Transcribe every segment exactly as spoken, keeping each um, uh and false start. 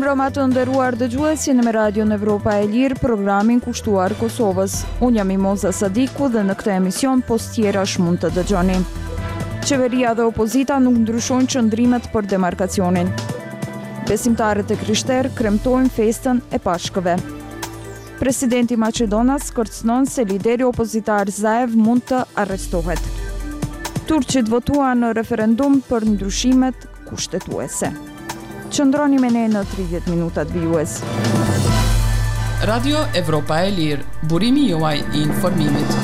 Mirëmbrëma të nderuar dëgjuesi në Radio në Evropa e Lirë, programin kushtuar Kosovës. Unë jam Imoza Sadiku dhe në këtë emision postjerash mund të dëgjoni. Qeveria dhe opozita nuk ndryshojnë qëndrimet për demarkacionin. Besimtarët e krishterë kremtojnë festën e Pashkëve. Presidenti Maqedonas kërcënon se lideri opozitar Zaev mund të arrestohet. Turqit votuan në referendum për ndryshimet kushtetuese. Qëndroni me ne në tridhjetë minutat vijues. Radio Evropa e Lirë, burimi juaj i informimit.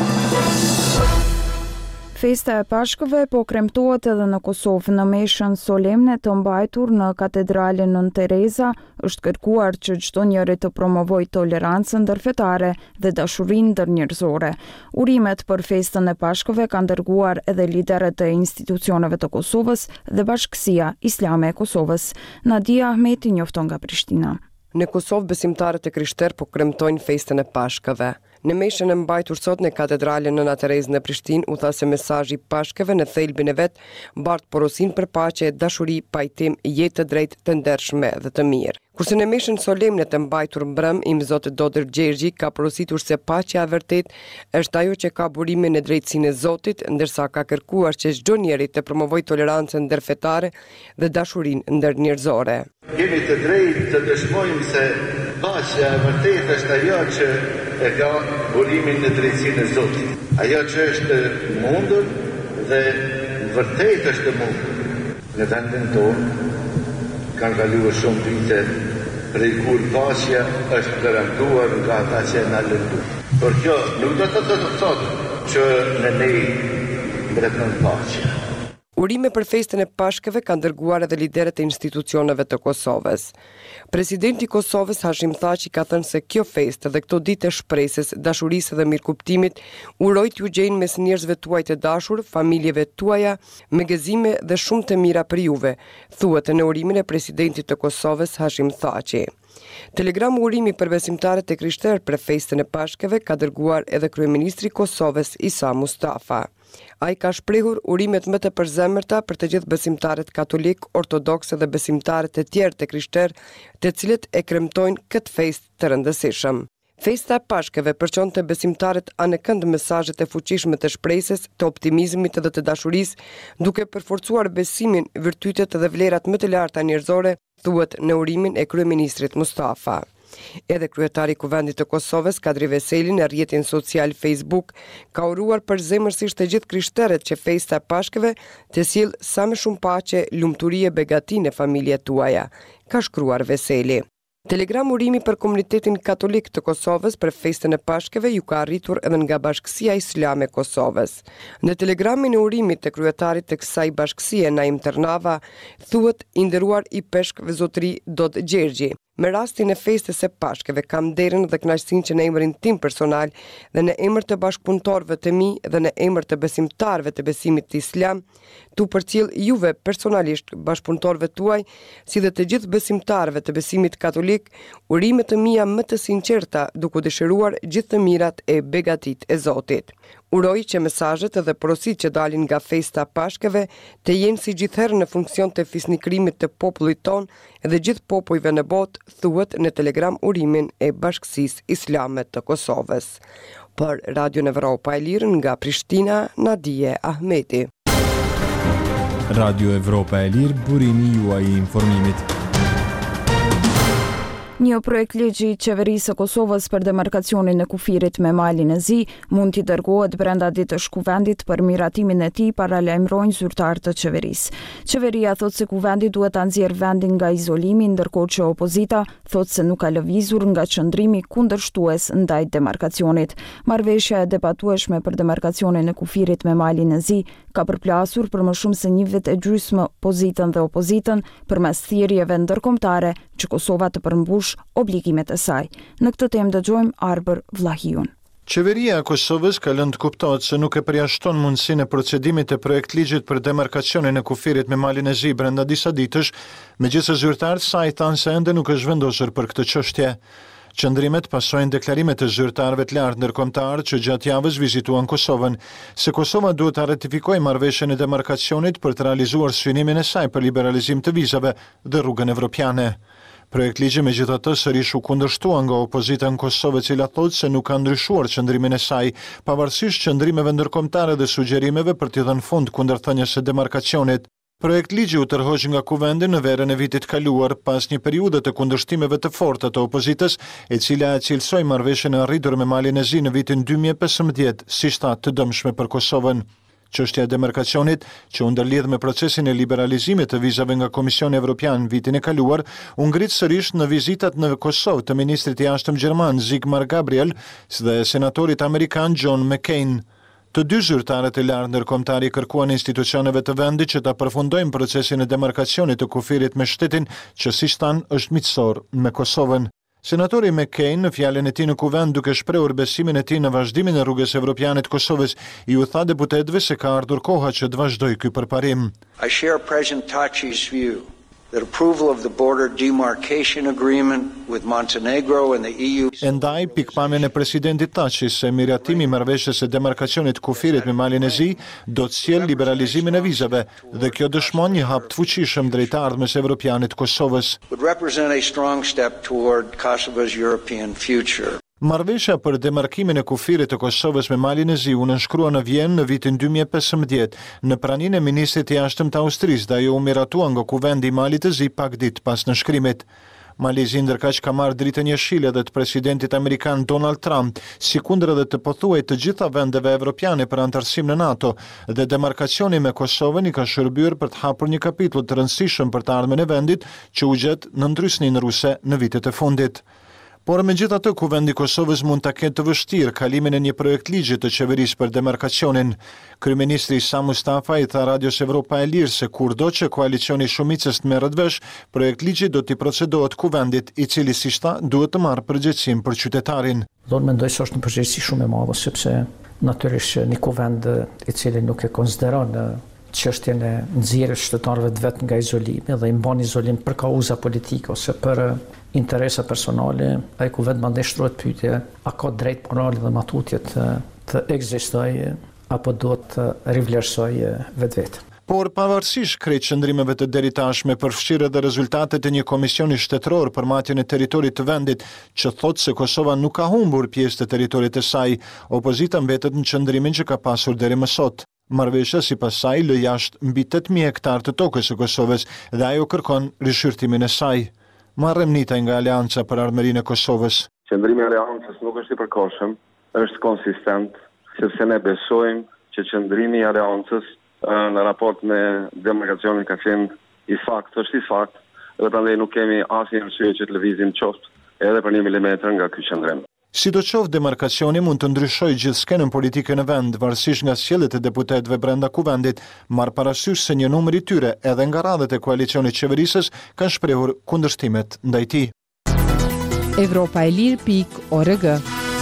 Festa e Pashkëve po kremtohet edhe në Kosovë. Në meshën solemne të mbajtur në katedralen Nën Tereza është kërkuar që çdo njeri të promovojë tolerancën ndërfetare dhe dashurinë ndërnjerëzore. Urimet për festën e Pashkëve kanë dërguar edhe liderët e institucioneve të Kosovës dhe Bashkësia Islame e Kosovës. Nadia Ahmeti njofton nga Prishtina. Në Kosovë besimtarët e krishterë po kremtojnë festën e Pashkëve. Në meshën e mbajtur sot në katedralen Nëna Terezë në Prishtinë u tha se mesazhi i Pashkëve në thelbin e vet mbart porosin për paqe, dashuri, pajtim, jetë të drejtë, të ndershme dhe të mirë. Kurse në meshën solemne të mbajtur mbrëm, im Zoti Dodër Gjergji ka porositur se paqja e vërtet është ajo që ka burimin e drejtësinë e Zotit, ndërsa ka kërkuar që çdo njeri të promovojë tolerancën ndërfetare dhe dashurinë ndërnjerëzore. Jemi të drejtë të dëshmojmë se paqja e vërtet është ajo që e ka burimin në drejtësinë e Zotit. Ajo që është mundur dhe vërtet është mundur. Në vendin tonë kanë kaluar shumë vite prej kur paqja është garantuar nga ata që na lënduan. Por kjo nuk do të thotë që në ne mbretëron paqja. Urime për festën e Pashkëve kanë dërguar edhe liderët e institucioneve të Kosovës. Presidenti i Kosovës Hashim Thaçi ka thënë se kjo festë dhe këto ditë e shpresës, dashurisë dhe mirëkuptimit uroj t'ju gjejnë mes njerëzve tuaj të dashur, familjeve tuaja, me gëzime dhe shumë të mira për juve, thuhet në urimin e presidentit të Kosovës Hashim Thaçi. Telegram urimi për besimtarët e krishterë për festën e Pashkëve ka dërguar edhe kryeministri i Kosovës Isa Mustafa. Ai ka shprehur urimet më të përzemërta për të gjithë besimtarët katolik, ortodoks dhe besimtarët e tjerë të krishterë, të cilët e kremtojnë këtë festë të rëndësishëm. Festa e Pashkëve përçon të besimtarët anë kënd mesazhet e fuqishme të shpresës, të optimizmit dhe të dashurisë, duke përforcuar besimin, virtytet dhe vlerat më të larta njerëzore, thuhet në urimin e kryeministrit Mustafa. Edhe kryetari i Kuvendit të Kosovës, Kadri Veseli, në rrjetin social Facebook, ka uruar përzemërsisht të gjithë krishterët që festa e Pashkëve të sjellë sa më shumë paqe, lumturi e begati në familjet tuaja, ka shkruar Veseli. Telegram urimi për komunitetin katolik të Kosovës për festën e Pashkëve ju ka arritur edhe nga Bashkësia Islame e Kosovës. Në telegramin e urimit të kryetarit të kësaj bashkësie, Naim Ternava, thuhet i nderuar i peshkëve zotëri Dodë Gjergji. Me rastin e festës e Pashkëve kam nderin dhe kënaqësinë që në emrin tim personal dhe në emër të bashkëpunëtorëve të mi dhe në emër të besimtarëve të besimit të Islam, tu përcjell juve personalisht, bashkëpunëtorëve tuaj, si dhe të gjithë besimtarëve të besimit katolik, urimet të mia më të sinqerta, duke dëshiruar gjithë të mirat e begatit e Zotit. Uroj që mesazhet dhe porositë që dalin nga festa e Pashkëve të jenë si gjithherë në funksion të fisnikrimit të popullit ton dhe gjithë popujve në botë, thuhet në telegram urimin e Bashkësisë Islame të Kosovës. Për Radio Evropa e Lirë nga Prishtina, Nadia Ahmeti. Radio Evropa e Lirë, burimi juaj i informimit. Një projekt ligji i qeverisë së Kosovës për demarkacionin e kufirit me malin e zi mund t'i dërgohet brenda ditësh kuvendit për miratimin e tij, paralajmërojnë zyrtarët të qeverisë. Qeveria thotë se kuvendi duhet ta nxjerrë vendin nga izolimi, ndërkohë që opozita thotë se nuk ka lëvizur nga qëndrimi kundërshtues ndaj demarkacionit. Marrëveshja e debatueshme për demarkacionin e kufirit me malin e zi ka përplasur për më shumë se një vit e gjysmë pozitën dhe opozitën përmes thirrjeve ndërkombëtare që Kosova të përmbush obligimet e saj. Në këtë temë dëgjojmë Arbër Vllahiun. Qeveria e Kosovës ka lënë të kuptohet se nuk e përjashton mundësinë e procedimit të projekt ligjit për demarkacionin e kufirit me malin e zi brenda disa ditësh, megjithëse zyrtarët saj thanë se ende nuk është vendosur për këtë çështje. Qëndrimet pasojnë deklarimet të zyrtarëve të lartë ndërkombëtar që gjatë javës vizituan Kosovën, se Kosova duhet ta ratifikojë marrëveshjen e demarkacionit për të realizuar synimin e saj për liberalizim të vizave dhe rrugën evropiane. Projekt ligji megjithatë sërish u kundërshtua nga opozita në Kosovë, e cila thotë se nuk ka ndryshuar qëndrimin e saj, pavarësisht qëndrimeve ndërkombëtare dhe sugjerimeve për t'i dhënë fund kundërthënies së demarkacionit. Projekt ligji u tërhoq nga kuvendi në verën e vitit kaluar pas një periudhe të kundërshtimeve të forta të opozitës, e cila e cilësoi marrëveshjen e arritur me Malin e Zi në vitin dy mijë e pesëmbëdhjetë si shtatë të dëmshme për Kosovën. Çështja e demarkacionit, që u ndërlidh me procesin e liberalizimit të vizave nga Komisioni Evropian vitin e kaluar, u ngrit sërish në vizitat në Kosovë të ministrit i jashtëm gjerman Sigmar Gabriel dhe senatorit amerikan John McCain. Të dy zyrtarët e lartë ndërkombëtar i kërkuan institucioneve të vendit që ta përfundojnë procesin e demarkacionit të kufirit me shtetin që si thanë është miqësor me Kosovën. Senatori McCain në fjalën e tij në kuvend, duke shprehur besimin e tij në vazhdimin e rrugës evropiane të Kosovës, i u tha deputetëve se ka ardhur koha që të vazhdojë ky përparim. I share President Tachi's view that approval of the border demarcation agreement with Montenegro and the E U. Endaj pikpamjen e presidentit Tachis se miratimi i marrëveshjes së demarkacionit të kufirit me Malin e Zi do të sjellë liberalizimin e vizave dhe kjo dëshmon një hap të fuqishëm drejt ardhmës evropiane të Kosovës. Would represent a strong step toward Kosovo's European future. Marrëveshja për demarkimin e kufirit të Kosovës me Malin e Zi u nënshkrua në Vjenë në vitin dy mijë e pesëmbëdhjetë në praninë e ministrit të jashtëm të Austrisë, dhe ajo u miratua nga kuvendi i Malit të Zi pak ditë pas nënshkrimit. Mali i Zi ndërkaq ka marrë dritën jeshile edhe të presidentit amerikan Donald Trump, sikundër edhe të pothuaj të gjitha vendeve evropiane për antarësim në NATO, dhe demarkacioni me Kosovën i ka shërbyer për të hapur një kapitull të rëndësishëm për të ardhmen e vendit që u gjet në ndrysninë ruse në vitet e fundit. Por megjithatë, kuvendi i Kosovës mund ta ketë të vështirë kalimin e një projekt ligji të qeverisë për demarkacionin. Kryeministri Sa Mustafa i tha Radios Evropa e Lirë se kurdo që koalicioni i shumicës të merret vesh, projekt ligji do t'i procedohet kuvendit, i cili si tha duhet të marrë përgjegjësinë për qytetarin. Do të mendoj se është një përgjegjësi shumë e madhe, sepse natyrisht një kuvend i cili nuk e konsideron çështjen e nxjerrjes shtetarëve të vet nga izolimi dhe i mban izolim për kauza politike ose për interesa personale, ai kuvend mandej shtrohet pyetje, a ka drejt morali dhe matutje të, të ekzistojë apo do të rivlerësojë vetvete. Por pavarësisht krejt qëndrimeve të deri tashme, përfshirë edhe rezultatet e një komisioni shtetëror për matjen e territorit të vendit, që thotë se Kosova nuk ka humbur pjesë të territorit të saj, opozita mbetet në qëndrimin që ka pasur deri më sot. Marrëveshja sipas saj lë jashtë mbi tetë mijë hektar të tokës së Kosovës dhe ajo kërkon rishqyrtimin e saj. Marrëm nita nga Aleanca për Ardhmërinë e Kosovës. Qëndrimi i Aleancës nuk është i përkohshëm, është konsistent, sepse ne besojmë që qëndrimi i Aleancës në raport me demarkacionin ka qenë i fakt, është i fakt, dhe prandaj nuk kemi asnjë arsye që të lëvizim qoftë edhe për një milimetër nga ky qëndrim. Sidoqoftë, demarkacioni mund të ndryshojë gjithë skenën politike në vend, varësisht nga sjelljet e deputetëve brenda kuvendit, marrë parasysh se një numër i tyre, edhe nga radhët e koalicionit qeverisës, kanë shprehur kundërshtimet ndaj tij. Evropa e Lirë pikë org.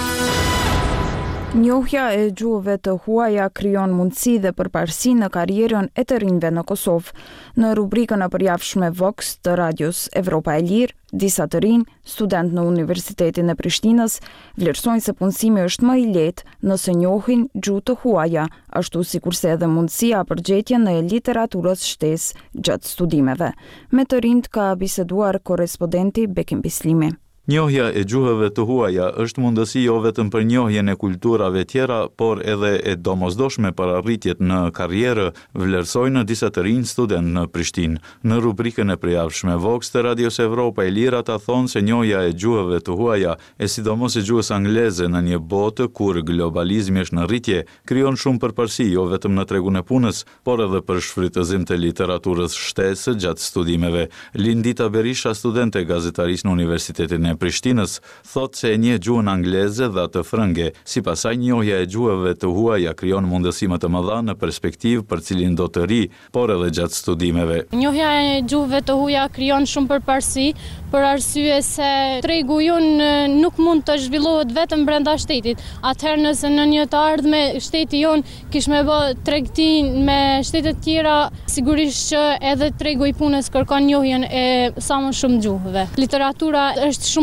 Njohja e gjuhëve të huaja krijon mundësi dhe përparësi në karrierën e të rinjve në Kosovë. Në rubrikën e përjavshme Vox të Radios Evropa e Lirë, disa të rinj, student në Universitetin e Prishtinës, vlerësojnë se punësimi është më i lehtë nëse njohin gjuhë të huaja, ashtu sikurse edhe mundësia për gjetjen e literaturës shtesë gjatë studimeve. Me të rinjt ka biseduar korrespondenti Bekim Bislimi. Njohja e gjuhëve të huaja është mundësi jo vetëm për njohjen e kulturave tjera, por edhe e domosdoshme për arritjet në karrierë, vlerësojnë disa të rinj student në Prishtinë. Në rubrikën e përjavshme Vox të Radios Evropa e Lirë ata thonë se njohja e gjuhëve të huaja, e sidomos e gjuhës angleze në një botë kur globalizmi është në rritje, krijon shumë përparësi jo vetëm në tregun e punës, por edhe për shfrytëzim të literaturës shtesë gjatë studimeve. Lindita Berisha, studente e gazetarisë në Universitetin e Prishtinës, thot se e njeh gjuhën angleze dhe atë frënge. Sipas saj, njohja e gjuhëve të huaja krijon mundësi më të mëdha në perspektivë për cilin do të ri, por edhe gjatë studimeve. Njohja e gjuhëve të huaja krijon shumë përparësi, për arsye se tregu jon nuk mund të zhvillohet vetëm brenda shtetit. Atëherë nëse në një të ardhme shteti jon kish me bë tregti me shtetet tjera, sigurisht që edhe tregu i punës kërkon njohjen e sa më shumë gjuhëve. Literatura është shumë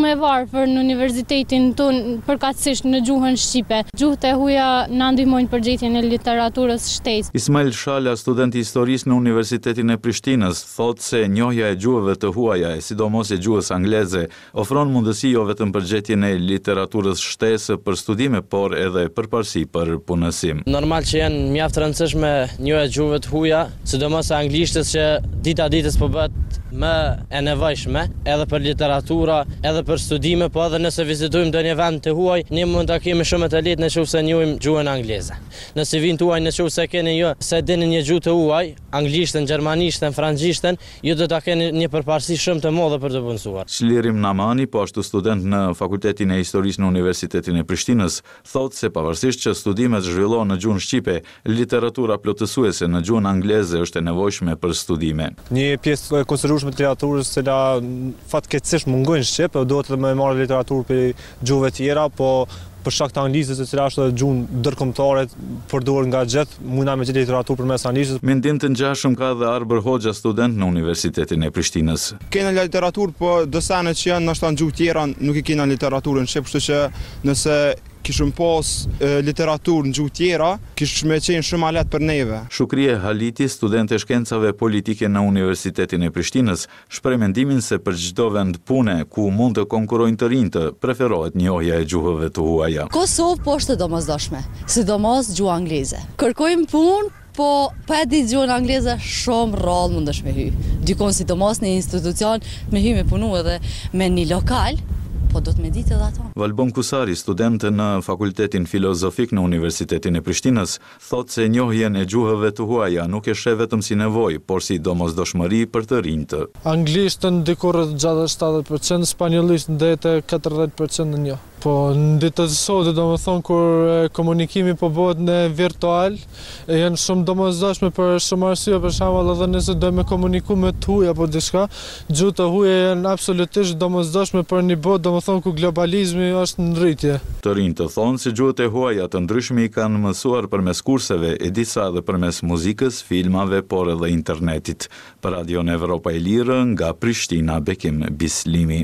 shumë e varfër në universitetin tonë përkatësisht në gjuhën shqipe. Gjuhët e huaja na ndihmojnë për gjetjen e literaturës shtesë. Ismail Shala, student i historisë në Universitetin e Prishtinës, thotë se njohja e gjuhëve të huaja, e sidomos e gjuhës angleze, ofron mundësi jo vetëm për gjetjen e literaturës shtesë për studime, por edhe përparësi për punësim. Normal që janë mjaft rëndësishme njohja e gjuhëve të huaja, sidomos e anglishtës që dita ditës po bëhet më e nevojshme, edhe për literatura, edhe për studime, po edhe nëse vizitojmë ndonjë vend të huaj, ne mund ta kemi shumë të lehtë nëse njohim gjuhën angleze. Në C V-n tuaj nëse keni jo se dini një gjuhë të huaj, anglishtën, gjermanishtën, frangjishtën, ju do ta keni një përparësi shumë të madhe për të punësuar. Çlirim Namani, po ashtu student në Fakultetin e Historisë në Universitetin e Prishtinës, thotë se pavarësisht që studimet zhvillohen në gjuhën shqipe, literatura plotësuese në gjuhën angleze është e nevojshme për studime. Një pjesë e konsiderueshme të literaturës që la fatkeqësisht mungojnë shqip, do të më marrë literaturë për gjuhëve tjera, po për shkak të anglizës e cila është gjuhë ndërkombëtare përdorur nga gjithë, mundna me gjetë literaturë përmes anglizës. Mendim të ngjashëm ka dhe Arber Hoxha, student në Universitetin e Prishtinës. Kena literaturë, po dosane që janë ndoshta në gjuhë tjera nuk i kena literaturën shqip, kështu që nëse kishëm pas e, literaturë në gjuhë tjera, kishme qenë shumë alet për neve. Shukrie Haliti, student e shkencave politike në Universitetin e Prishtinës, shpreh mendimin se për çdo vend pune ku mund të konkurrojnë të rinjtë, preferohet njohja e gjuhëve të huaja. Kosovë po është domosdoshme, sidomos gjuha angleze. Kërkojmë punë, po pa e ditë gjuhën angleze shumë rrallë mundesh me hy. Dikon sidomos në institucion me hy me punu edhe me një lokal, po do të me ditë edhe ato. Valbon Kusari, student në Fakultetin Filozofik në Universitetin e Prishtinës, thotë se njohjen e gjuhëve të huaja nuk e sheh vetëm si nevojë, por si domosdoshmëri për të rinjtë. Anglishtën dikur gjallë shtatëdhjetë përqind, spanjolishtë deri katërdhjetë përqind në një. Po në ditët e sotme, domethënë kur komunikimi po bëhet në virtual, janë shumë domosdoshme për shumë arsye, për shembull edhe nëse do me komuniku me të huaj apo diçka, gjuhët e huaja janë absolutisht domosdoshme për një botë, domethënë ku globalizmi është në rritje. Të rinjtë të thonë se gjuhët e huaja të ndryshme i kanë mësuar përmes kurseve, e disa edhe përmes muzikës, filmave, por edhe internetit. Për Radion Evropa e Lirë, nga Prishtina, Bekim Bislimi.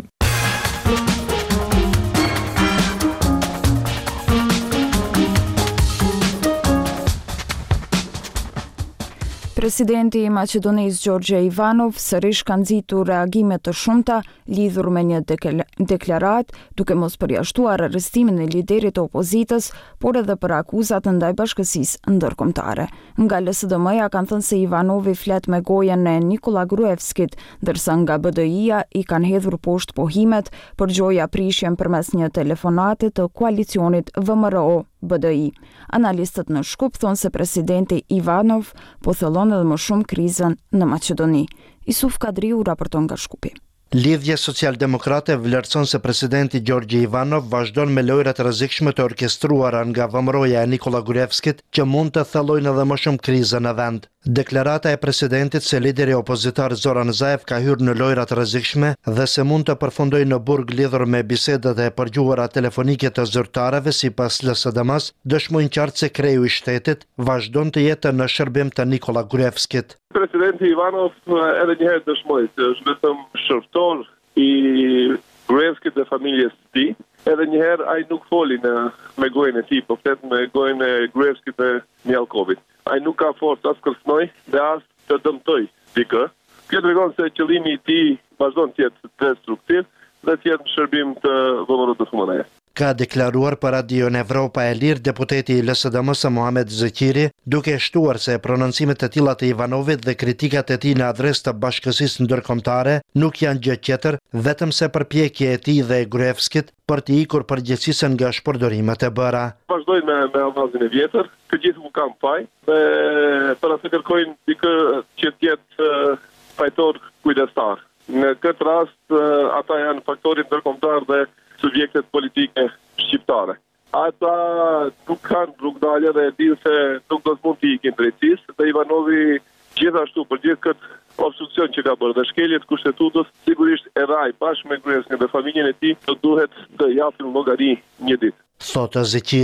Presidenti i Maqedonisë Gjorgje Ivanov sërish ka nxitur reagime të shumta lidhur me një deklaratë, duke mos përjashtuar arrestimin e liderit të opozitës, por edhe për akuzat ndaj bashkësisë ndërkombëtare. Nga L S D M-ja kanë thënë se Ivanovi flet me gojen e Nikola Gruevskit, ndërsa nga B D I-ja i kanë hedhur poshtë pohimet për gjoja prishjen përmes një telefonate të koalicionit V M R O B D I. Analistët në Shkup thonë se presidenti Ivanov po thellon edhe më shumë krizën në Maqedoni. Isuf Kadriu raporton nga Shkupi. Lidhja Social-Demokrate vlerëson se presidenti Gjorgje Ivanov vazhdon me lojrat rrezikshme të orkestruara nga V M R O-ja e Nikola Gruevskit që mund të thellojnë edhe më shumë krizën në vend. Deklarata e presidentit se lideri opozitar Zoran Zaev ka hyrë në lojrat rrezikshme dhe se mund të përfundojë në burg lidhur me bisedat e përgjuara telefonike të zyrtarëve sipas L S D M-s, dëshmojnë qartë se kreu i shtetit vazhdon të jetë në shërbim të Nikola Gruevskit. Presidenti Ivanov edhe njëherë dëshmoi se është vetëm shërftor i Gruevskit dhe familjes së tij. Edhe njëherë ai nuk foli në me gojën e tij, po flet me gojën e Gruevskit dhe Mjalkovit. Ai nuk ka forcë as kërcënoj dhe as të dëmtoj dikë. Kjo tregon se qëllimi i tij vazhdon të jetë destruktiv dhe të jetë në shërbim të V M R O-s komunale. Ka deklaruar për Radion Evropa e Lirë deputeti i L S D M-s Muhamet Zekiri, duke shtuar se prononcimet e tilla të Ivanovit dhe kritikat e tij në adresë të bashkësisë ndërkombëtare nuk janë gjë tjetër vetëm se përpjekje e tij dhe e Gruevskit për të ikur përgjegjësisën nga shpërdorimet e bëra. Vazhdojnë me, me avazin e vjetër, të gjithë ku kanë faj, dhe për atë kërkojnë dikë që të jetë fajtor kujdestar. Në këtë rast ata janë faktorit ndërkombëtar dhe subjektet politike shqiptare. Ata nuk kanë rrugdalje dhe e dinë se nuk do të mund të ikin drejtësisë, dhe Ivanovi gjithashtu për gjithë këtë obstruksion që ka bërë dhe shkeljet kushtetutës, sigurisht e raj bashkë me Gruevskin dhe familjen e tij, do duhet të japin llogari një ditë. Thotë Zekiri.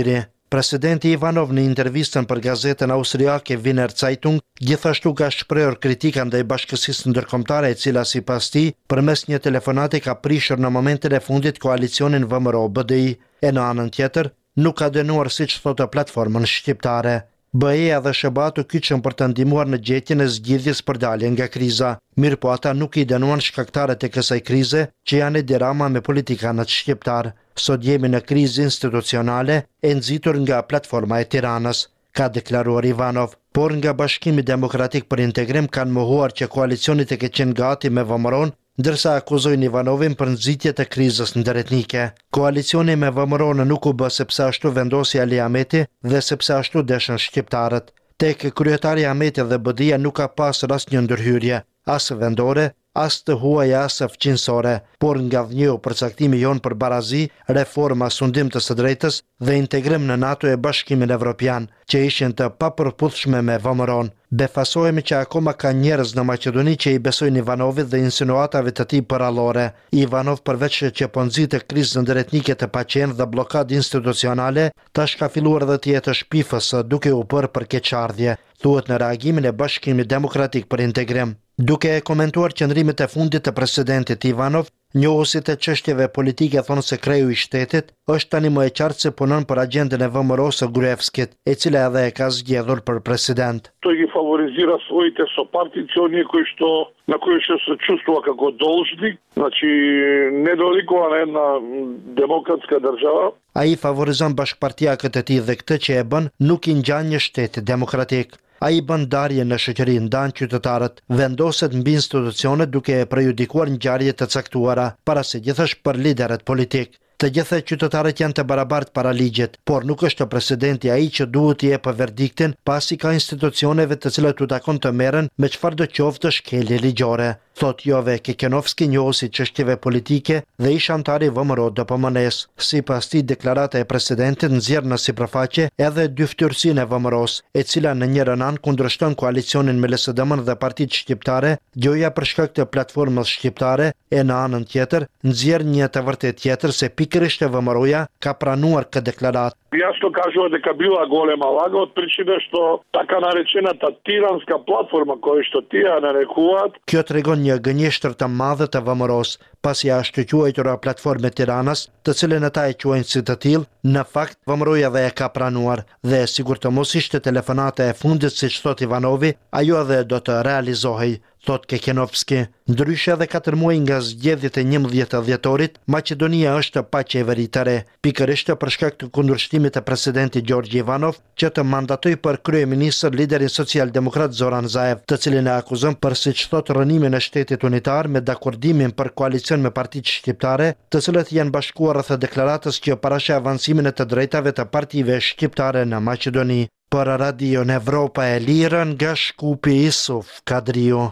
Presidenti Ivanov në intervistën për gazetën austriake Wiener Zeitung gjithashtu ka shprehur kritika ndaj bashkësisë ndërkombëtare e cila sipas tij përmes një telefonate ka prishur në momentin e fundit koalicionin V M R O B D I e në anën tjetër nuk ka dënuar siç thotë platformën shqiptare. B E-ja dhe S B A të kyçën për të ndihmuar në gjetjen e zgjidhjes për dalje nga kriza, mirë po ata nuk i dënuan shkaktarët e kësaj krize që janë Edi Rama me politikanët shqiptar. Sot jemi në krizë institucionale e nxitur nga platforma e Tiranës, ka deklaruar Ivanov, por nga Bashkimi Demokratik për Integrim kanë mohuar që koalicionit e ke qenë gati me V M R O-n, ndërsa akuzojnë Ivanovin për nxitje të krizës ndërretnike. Koalicioni me V M R O-n nuk u bë sepse ashtu vendosi Ali Ahmeti dhe sepse ashtu deshën shqiptarët. Tek kryetari Ahmeti dhe B D I-ja nuk ka pas asnjë ndërhyrje, as vendore, as të huaja as fqinësore, por nga dhënjeu përcaktimi jon për barazi, reforma, sundim të së drejtës dhe integrim në NATO e Bashkimin Evropian, që ishin të papërputhshme me V M R O-n. Befasohemi që akoma ka njerëz në Maqedoni që i besojnë Ivanovit dhe insinuatave të tij përrallore. Ivanov përveç që po nxitë krizën ndërretnike të paqen dhe blokadë institucionale, tash ka filluar edhe të jetë shpifës duke u bërë për keqardhje, thuhet në reagimin e Bashkimit Demokratik për Integrim. Duke e komentuar qëndrimet e fundit të presidentit Ivanov, njohusit e çështjeve politike thonë se kreu i shtetit është tani më e qartë se punon për agjendën e V M R O së Gruevskit, e cila edhe e ka zgjedhur për president. Той ги фаворизира своите сопартициони кои што на кои што се чувствува како должник, значи недоликува на една демократска држава. Ai favorizon bashkëpartiakët e tij dhe këtë që e bën nuk i ngjan një shteti demokratik. Ai bën ndarje në shoqëri, ndan qytetarët, vendoset mbi institucionet duke e prejudikuar ngjarje të caktuara, para se gjithësh për liderët politik. Të gjithë qytetarët janë të barabartë para ligjit, por nuk është presidenti ai që duhet t'i jepë verdiktin, pasi ka institucioneve të cilat u takon të merren me çfarëdo qoftë shkelje ligjore, thot Jove Kekenovski, njohuesi çështjeve politike dhe ish antar i V M R O D P M N-s. Sipas tij, deklarata e presidentit nxjerr në sipërfaqe edhe dyftyrsinë e V M R O-s, e cila në njërin anë kundërshton koalicionin me L S D M-n dhe partitë shqiptare, gjoja për shkak të platformës shqiptare, e në anën tjetër nxjerr një të vërtetë tjetër se pikërisht V M R O-ja ka pranuar këtë deklaratë. Јасно кажува дека била голема лага од причина што така наречената тиранска платформа која што тие ја нарекуваат. Kjo tregon një gënjeshtër të madhe të V M R O-s, pasi është quajtur platformë Tiranës, të cilën ata e quajnë si të tillë, në fakt V M R O-ja dhe e ka pranuar dhe sigurt të mos ishte telefonata e fundit siç thot Ivanovi, ajo edhe do të realizohej, thot Kekenovski. Ndryshe edhe katër muaj nga zgjedhjet e njëmbëdhjetë dhjetorit, Maqedonia është pa qeveri të re, pikërisht për shkak të kundërshtimit të presidentit Gjorgji Ivanov që të mandatoi për kryeministër liderin social-demokrat Zoran Zaev, të cilin e akuzon për siç thot rënimin e shtetit unitar me dakordimin për koalicion me partitë shqiptare, të cilët janë bashkuar rreth deklaratës që parashë avancimin e të drejtave të partive shqiptare në Maqedoni. Për Radio Evropa e Lirë nga Shkupi Isuf Kadriu.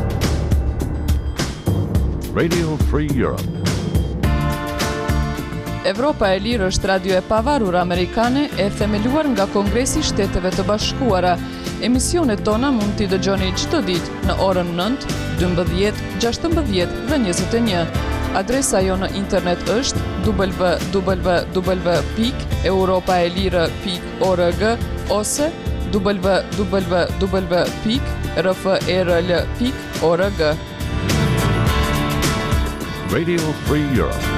Radio Free Europe. Evropa e Lirë është radio e pavarur amerikane e themeluar nga Kongresi i Shteteve të Bashkuara. Emisionet tona mund t'i dëgjoni çdo ditë në orën nëntë, dymbëdhjetë, gjashtëmbëdhjetë dhe njëzet e një. Adresa jo në internet është w w w pikë europaelire pikë org ose w w w pikë r f e r l pikë org. Radio Free Europe.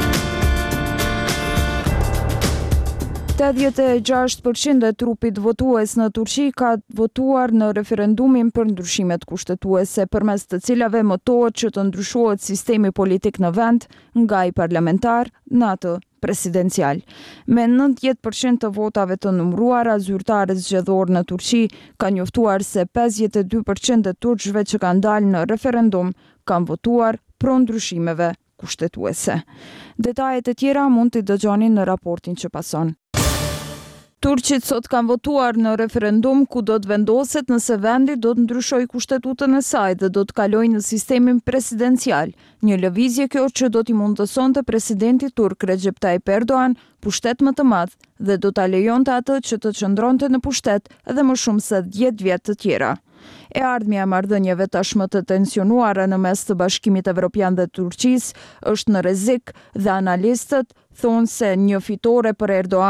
tetëdhjetë e gjashtë përqind e trupit votues në Turqi ka votuar në referendumin për ndryshimet kushtetuese, përmes të cilave mëtohet që të ndryshohet sistemi politik në vend nga i parlamentar në atë presidencial. Me nëntëdhjetë përqind të votave të numëruara, zyrtarët zgjedhor në Turqi kanë njoftuar se pesëdhjetë e dy përqind e turqve që kanë dalë në referendum kanë votuar pro ndryshimeve kushtetuese. Detajet e tjera mund t'i dëgjoni në raportin që pason. Turqit sot kanë votuar në referendum ku do të vendoset nëse vendi do të ndryshojë kushtetutën e saj dhe do të kalojë në sistemin presidencial, një lëvizje kjo që do t'i mundësonte presidentit turk Recep Tayyip Erdogan pushtet më të madh dhe do ta lejonte atë që të qëndronte në pushtet edhe më shumë se dhjetë vjet të tjera. E ardhmja e marrëdhënieve tashmë të tensionuara në mes të Bashkimit Evropian dhe Turqisë është në rrezik dhe analistët thonë se një fitore për Erdoganin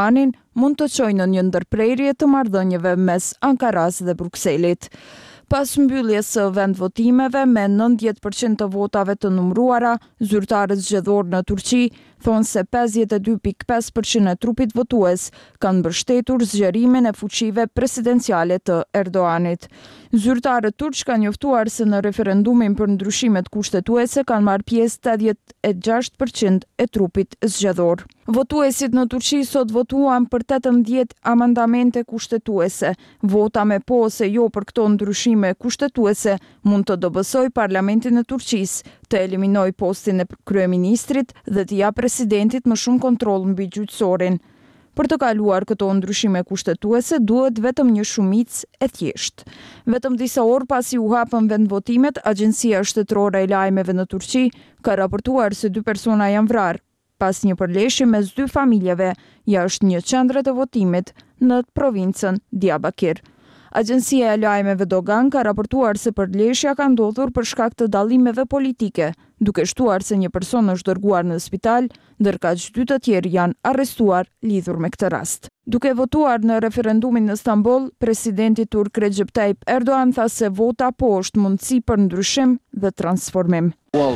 mund të çojë në një ndërprerje të marrëdhënieve mes Ankaras dhe Brukselit. Pas mbylljes së vendvotimeve me nëntëdhjetë përqind të votave të numëruara, zyrtarët zgjedhor në Turqi thonë se pesëdhjetë e dy pikë pesë përqind e trupit votues kanë mbështetur zgjerimin e fuqive presidenciale të Erdoganit. Zyrtarët turq kanë njoftuar se në referendumin për ndryshimet kushtetuese kanë marrë pjesë tetëdhjetë e gjashtë përqind e trupit zgjedhor. Votuesit në Turqi sot votuan për tetëmbëdhjetë amandamente kushtetuese. Vota me po ose jo për këto ndryshime kushtetuese mund të dobësoj parlamentin e Turqisë të eliminoj postin e kryeministrit dhe të japë presidentit më shumë kontroll mbi gjyqësorin. Për të kaluar këto ndryshime kushtetuese duhet vetëm një shumicë e thjeshtë. Vetëm disa orë pasi u hapën vendvotimet, Agjencia Shtetërore e Lajmeve në Turqi ka raportuar se dy persona janë vrarë pas një përleshje mes dy familjeve jashtë një qendre të votimit në provincën Diyarbakir. Agjencia e Lajmeve Dogan ka raportuar se përleshja ka ndodhur për shkak të dallimeve politike, duke shtuar se një person është dërguar në spital, ndërkaq dy të tjerë janë arrestuar lidhur me këtë rast. Duke votuar në referendumin në Stamboll, presidenti turk Recep Tayyip Erdogan tha se vota po është mundësi për ndryshim dhe transformim.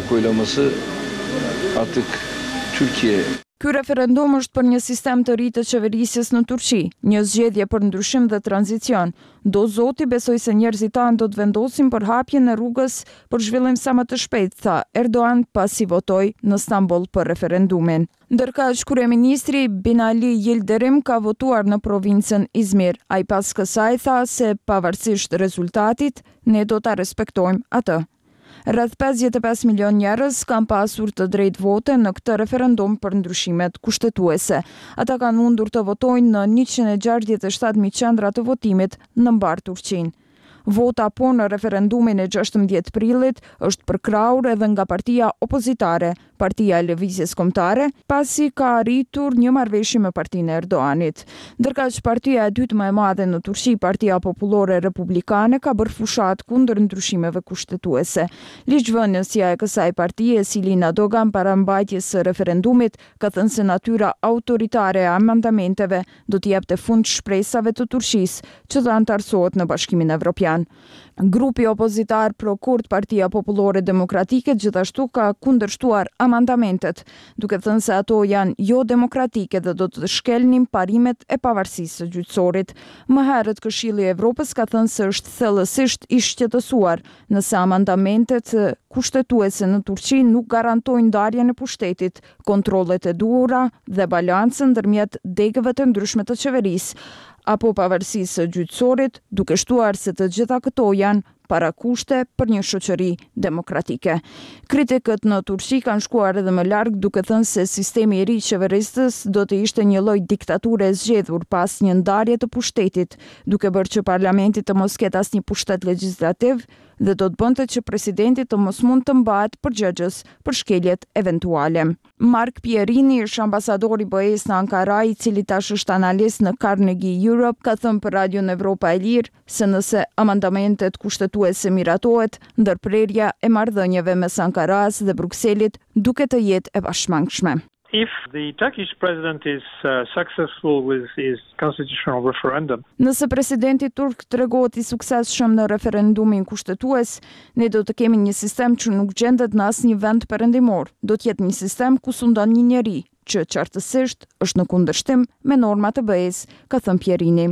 Ky referendum është për një sistem të ri të qeverisjes në Turqi, një zgjedhje për ndryshim dhe tranzicion. Do zoti besoj se njerëzit tanë do të vendosin për hapjen e rrugës për zhvillim sa më të shpejt, tha Erdogan pasi votoi në Stamboll për referendumin. Ndërkaq kryeministri Binali Yildirim ka votuar në provincën Izmir. Ai pas kësaj tha se pavarësisht rezultatit, ne do ta respektojmë atë. Rreth pesëdhjetë e pesë milion njerëz kanë pasur të drejtë vote në këtë referendum për ndryshimet kushtetuese. Ata kanë mundur të votojnë në njëqind e gjashtëdhjetë e shtatë mijë qendra të votimit në mbar Turqinë. Vota po në referendumin e gjashtëmbëdhjetë prillit është përkrahur edhe nga partia opozitare, Partia e Lëvizjes Kombëtare, pasi ka arritur një marrëveshje me partinë e Erdoganit. Ndërkaq partia e dytë më e madhe në Turqi, Partia Popullore Republikane, ka bërë fushat kundër ndryshimeve kushtetuese. Ligjvënësja e kësaj partie, Silina Dogan, para mbajtjes së referendumit, ka thënë se natyra autoritare e amendamenteve do të jepte fund shpresave të Turqisë që të antarësohet në Bashkimin Evropian. Grupi opozitar pro-kurd Partia Popullore Demokratike gjithashtu ka kundërshtuar amandamentet, duke thënë se ato janë jo demokratike dhe do të shkelnin parimet e pavarësisë së gjyqësorit. Më herët Këshilli i Evropës ka thënë se është thellësisht i shqetësuar nëse amandamentet kushtetuese në Turqi nuk garantojnë ndarjen e pushtetit, kontrollet e duhura dhe balancën ndërmjet degëve të ndryshme të qeverisë, apo pavarësisë së gjyqësorit, duke shtuar se të gjitha këto janë parakushte për një shoqëri demokratike. Kritikët në Turqi kanë shkuar edhe më larg duke thënë se sistemi i ri qeverisës do të ishte një lloj diktature e zgjedhur pas një ndarje të pushtetit, duke bërë që parlamenti të mos ketë asnjë pushtet legjislativ dhe do të bënte që presidenti të mos mund të mbahet përgjegjës për shkeljet eventuale. Mark Pierini është ambasadori B E-s në Ankara, i cili tash është analist në Carnegie Europe, ka thënë për Radion Evropa e Lirë se nëse amandamentet kushtetuese miratohet, ndërprerja e marrëdhënieve mes Ankaras dhe Brukselit duket të jetë e pamangshme. If the Turkish president is uh, successful with his constitutional referendum. Nëse presidenti turk tregohet i suksesshëm në referendumin kushtetues, ne do të kemi një sistem që nuk gjendet në asnjë vend perëndimor. Do të jetë një sistem ku sundon një njeri që qartësisht është në kundërshtim me normat e B E-s, ka thënë Pierini.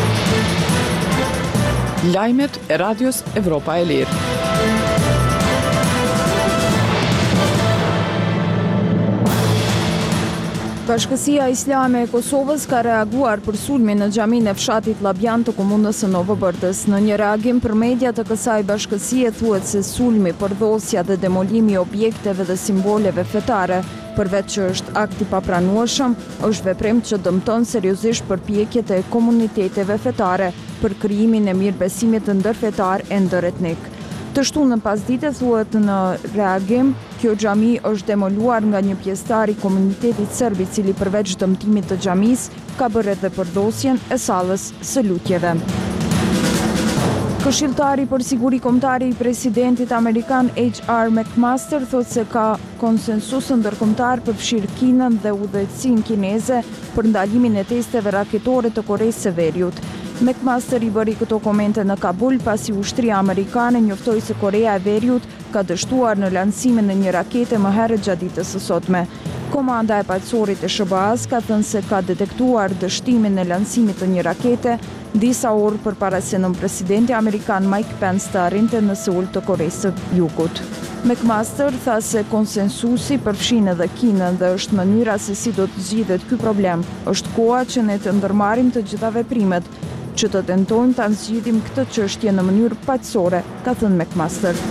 Lajmet e Radios Evropa e Lirë. Bashkësia Islame e Kosovës ka reaguar për sulmin në xhaminë e fshatit Llabjan të komunës së Novobërdës. Në një reagim për media të kësaj bashkësie thuhet se sulmi, përdhosja dhe demolimi i objekteve dhe simboleve fetare, përveç që është akt i papranueshëm, është veprim që dëmton seriozisht përpjekjet e komuniteteve fetare për krijimin e mirëbesimit ndërfetar e ndëretnik. Të shtunën pasdite thuhet në reagim, kjo xhami është demoluar nga një pjesëtar i komunitetit serb, i cili përveç dëmtimit të xhamisë ka bërë edhe përdosjen e sallës së lutjeve. Këshilltari për siguri kombëtare i presidentit amerikan H R McMaster thotë se ka konsensus ndërkombëtar përfshirë Kinën dhe udhëheqësinë kineze për ndalimin e testeve raketore të Koresë së Veriut. McMaster i bëri këto komente në Kabul pasi ushtria amerikane njoftoi se Korea e Veriut ka dështuar në lancimin e një rakete më herët gjatë ditës së sotme. Komanda e paqësorit e S B A-s ka thënë se ka detektuar dështimin e lancimit të një rakete disa orë përpara se nën presidenti amerikan Mike Pence të arrinte në Seul të Koresë së Jugut. McMaster tha se konsensusi përfshin edhe Kinën dhe është mënyra se si do të zgjidhet ky problem. Është koha që ne të ndërmarrim të gjitha veprimet, që të tentojmë ta zgjidhim këtë çështje në mënyrë paqësore, ka thënë McMaster.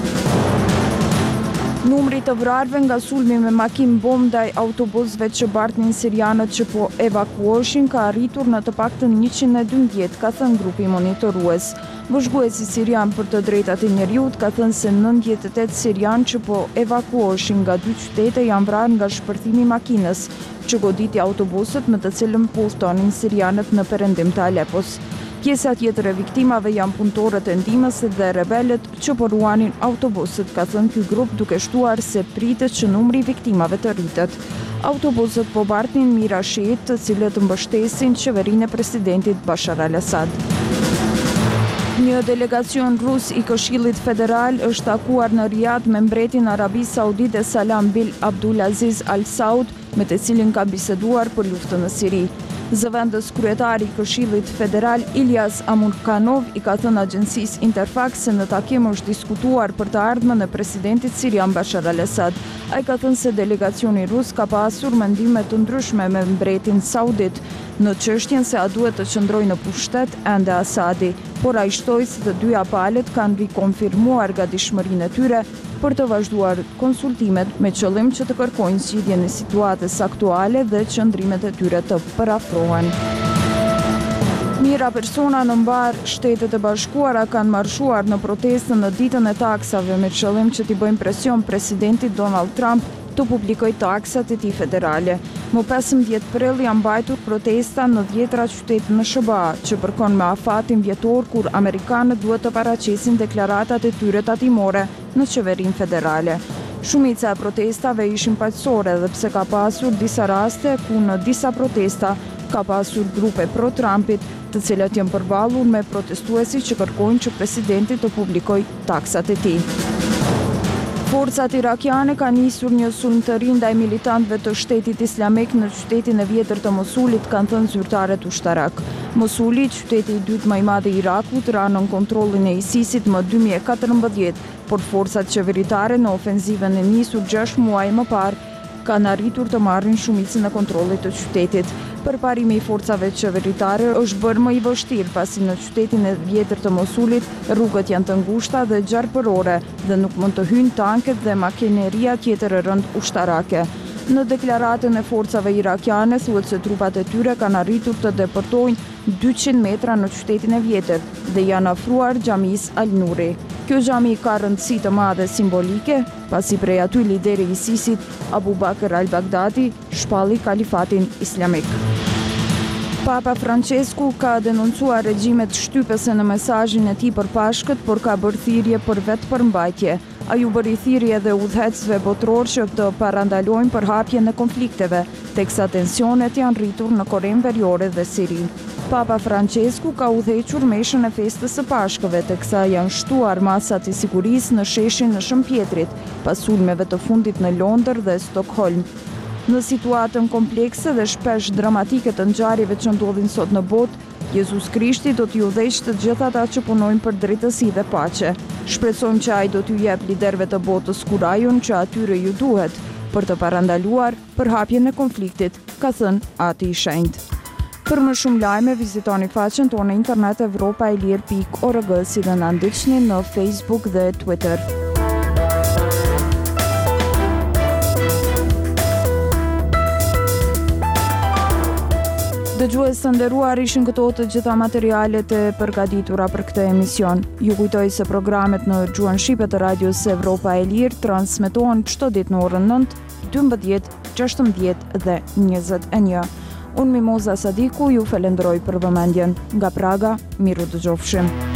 Numri të vrarëve nga sulmi me makinë bombë ndaj autobusëve që bartnin sirianët që po evakuoheshin ka arritur në të paktën njëqind e dymbëdhjetë, ka thënë grupi monitorues. Vëzhguesi sirian për të drejtat e njeriut ka thënë se nëntëdhjetë e tetë sirian që po evakuoheshin nga dy qytete janë vrarë nga shpërthimi i makinës që goditi autobusët me të cilën po udhtonin sirianët në perëndim të Alepos. Pjesa tjetër e viktimave janë punëtorët e ndihmës dhe rebelët që po ruanin autobusët, ka thënë ky grup duke shtuar se pritet që numri i viktimave të rritet. Autobusët po bartnin mira shiit të cilët mbështesin qeverinë e presidentit Bashar al-Assad. Një delegacion rus i Këshillit Federal është takuar në Riyadh me mbretin e Arabisë Saudite Salam bin Abdulaziz Al Saud, me të cilin ka biseduar për luftën në Siri. Zëvendës kryetari i Këshillit Federal Ilyas Amurkanov i ka thënë agjencisë Interfax se në takim është diskutuar për të ardhmen e presidentit sirian Bashar al-Assad. Ai ka thënë se delegacioni rus ka pasur mendime të ndryshme me mbretin saudit në çështjen se a duhet të qëndrojë në pushtet ende Asadi, por ai shtoi se të dyja palët kanë rikonfirmuar gatishmërinë e tyre për të vazhduar konsultimet me qëllim që të kërkojnë zgjidhjen e situatës aktuale dhe qëndrimet e tyre të përafrohen. Mira persona në mbar Shtetet e Bashkuara kanë marshuar në protestën në ditën e taksave me qëllim që t'i bëjnë presion presidentit Donald Trump të publikoj taksat e tij federale. Më pesëmbëdhjetë prill janë mbajtur protesta në dhjetra qytete në S B A, që përkon me afatin vjetor kur amerikanët duhet të paraqesin deklaratat e tyre tatimore në qeverinë federale. Shumica e protestave ishin paqësore dhe pse ka pasur disa raste ku në disa protesta ka pasur grupe pro-Trumpit, të cilat janë përballur me protestuesi që kërkojnë që presidenti të publikojë taksat e tij. Forcat irakiane kanë nisur një sulm të ri ndaj militantëve të Shtetit Islamik në qytetin e vjetër të Mosulit, kanë thënë zyrtarët ushtarak. Mosuli, qyteti i dytë më i madh i Irakut, ra nën kontrollin e ISIS-it më dy mijë e katërmbëdhjetë, por forcat qeveritare në ofenzivën e nisur gjashtë muaj më parë kanë arritur të marrin shumicën e kontrollit të qytetit. Përparimi i forcave qeveritare është bërë më i vështirë pasi në qytetin e vjetër të Mosulit rrugët janë të ngushta dhe gjarpërore dhe nuk mund të hyjnë tanket dhe makineria tjetër e rënd ushtarake. Në deklaratën e forcave irakiane thuhet se trupat e tyre kanë arritur të deportojnë dyqind metra në qytetin e vjetër dhe janë afruar xhamisë Al-Nuri. Kjo xhami ka rëndësi të madhe simbolike, pasi prej aty lideri i ISIS-it, Abu Bakr al-Baghdadi, shpalli kalifatin islamik. Papa Francesku ka denoncuar regjimet shtypëse në mesazhin e tij për Pashkët, por ka bërë thirrje për vetë përmbajtje. Ai u bëri thirrje edhe udhëheqësve botror që të parandalojnë përhapjen e konflikteve, teksa tensionet janë rritur në Korenë Veriore dhe Siri. Papa Francesku ka udhëhequr meshën e festës së Pashkëve, teksa janë shtuar masat e sigurisë në sheshin në Shëmpjetrit, pas sulmeve të fundit në Londër dhe Stockholm. Në situatën komplekse dhe shpesh dramatike të ngjarjeve që ndodhin sot në botë, Jezus Krishti do t'ju udhëheqë të gjithë ata që punojnë për drejtësi dhe paqe. Shpresojmë që ai do t'ju jep liderëve të botës kurajun që atyre ju duhet për të parandaluar përhapjen e konfliktit, ka thënë Ati i Shenjtë. Për më shumë lajme, vizitoni faqen tonë internet evropa e lir pikë org, si dhe na ndiqni në Facebook dhe Twitter. Dëgjues të nderuar, ishin këto të gjitha materialet e përgatitura për këtë emision. Ju kujtoj se programet në gjuhën shqipe të radios Evropa e Lirë transmetohen çdo ditë në orën nëntë, dymbëdhjetë, gjashtëmbëdhjetë dhe njëzet e një. Unë Mimoza Sadiku ju falenderoj për vëmendjen. Nga Praga, miru dëgjofshim.